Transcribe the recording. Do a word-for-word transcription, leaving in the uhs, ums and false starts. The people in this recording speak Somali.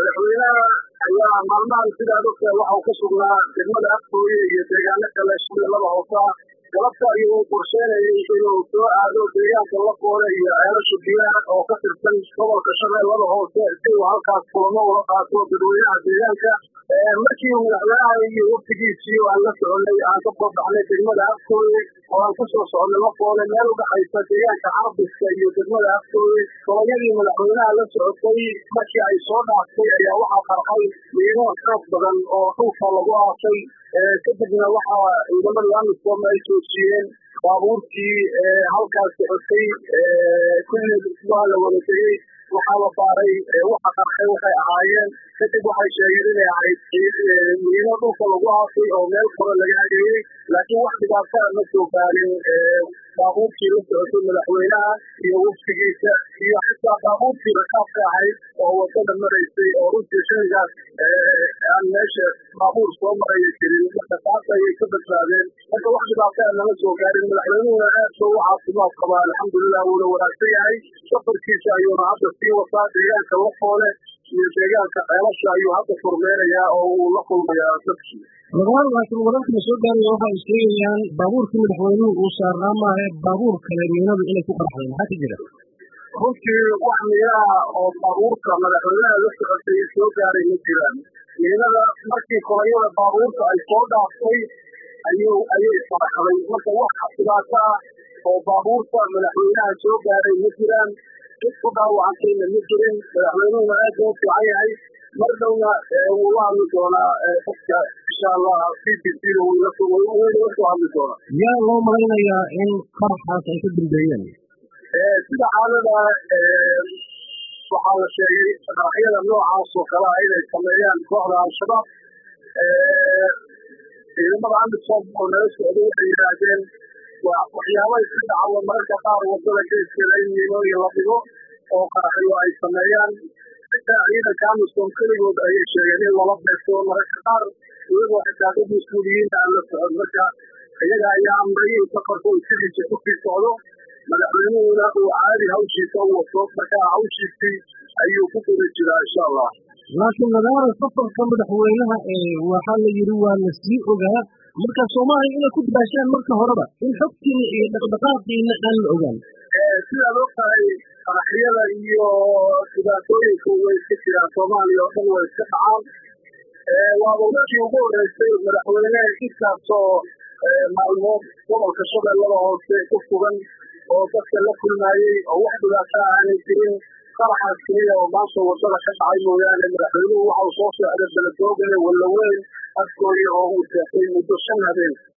madaxweynaha ayaa maalmahan sidaa ogtahay waxa uu ka sugnaa degmada Afgooye iyo deegaano kale Shabeellada Hoose galabta ayuu qorsheynayay inuu soo aado deegaanka Lafoole iyo ceelasha biyaha oo ka tirsan gobolka Shabeellada Hoose si uu halkaas kulamo uga qaato dadweynaha deegaanka markii uu madaxweynaha iyo wafdigiisii aan la soconay aan ka soo baxnay degmada Afgooye oo aan ku soo soconay Lafoole meel u dhaxaysa deegaanka Carbiska iyo degmada Afgooye qoladii madaxweynaha la socotay markii ay soo dhaaftay ayaa waxaa qarxay miino xoog badan oo dhulka lagu aasay kadibna waxaa ciidamada amisom ay joojiyeen baabuurtii halkaas socotay kulli waa la wada tegey waxaa la baaray waxa qarxay waxay ahaayeen kadib waxay sheegeen inay ahayd miino dhulka lagu aasay oo meel kore laga hageeyey laakiin wax dhibaato ma soo gaarin baabuurkii la socotay madaxweynaha iyo wafdigiisa iyo xitaa baabuurtii rakaabka ahayd oo wadada maraysay oo runtii shaygaas aan meesha baabuur soo maraya jirin marka taas ayay ka badbaadeen marka wax dhibaato nama soo gaarin madaxweynuhuna aad buu u caafimaad qabaa alxamdulilah wuuna wanaagsan yahay safarkiisa ayuuna hadda sii wataa deegaanka Lafoole iyo deegaanka ceelasha ayuu hadda furmeynayaa oo uu la kulmayaa dadkii Lagaan laakiin wararka soo gaaray waxa ay sheegayaan baabuurkii madaxweynuhu uu saarnaa maahe baabuur kale miinadu inay ku qarxeen maxaa ka jira runtii wax miinaha oo baabuurka madaxweynaha la socotay soo gaaray ma jiraan miinada markii kolayada baabuurka ay soo dhaaftay ayuu ayay farxday marka wax dhibaato ah oo baabuurka madaxweynaha soo gaaray ma jiraan cid ku dhaawacantayna ma jirin madaxweynuhuna aad buu u fiican yahay mar dhowna wuu la hadli doonaa dadka insha allah c b c wuu la soo hadli doonaa yaa loo malaynayaa in qaraxaas ay ka dambeeyeen sida xaalada waxaa la sheegay qaraxyada noocaas oo kale ah inay sameeyaan kooxda al-shabaab ciidamada amisom oo nala socday waxay yidhaahdeen waa waxyaaba iska dhacawa mararka qaar wadada geeskeeda in miinooyin la dhigo oo qaraxyo ay sameeyaan xitaa ciidanka amisom keligood ayay sheegeen in lala beegto mararka qaar iyagoo xitaa dad mas-uuliyiin aan la socon marka iyaga ayaa amray in safarka uu sidiisa ku sii socdo madaxweynuhuna uu caadi hawshiisa u wato marka hawshiisii ayuu ku guda jiraa insha allah laakiin nadaara safarka madaxweynaha waxaa la yidhi waa la sii ogaa marka soomaaliya inay ku dabaashaan marka horeba in xogtiina iyo dhaqdhaqaaqiina aan la ogaan sidaad ogtahay qaraxyada iyo dhibaatooyinka way iska jiraan soomaaliya oo dhan way iska dhacaan waaba markii ugu horreysay madaxweyneha intaasoo maalmood gobolka Shabeellada Hoose ku sugan oo dadka la kulmayay oo wax dhibaato aanay jirin qaraxaas keliya oo maanta wadada ka dhacay mooyaane madaxweynuhu waxa uu soo socday beledoogle walaweyn Afgooye oo uu seexay muddo shan habeen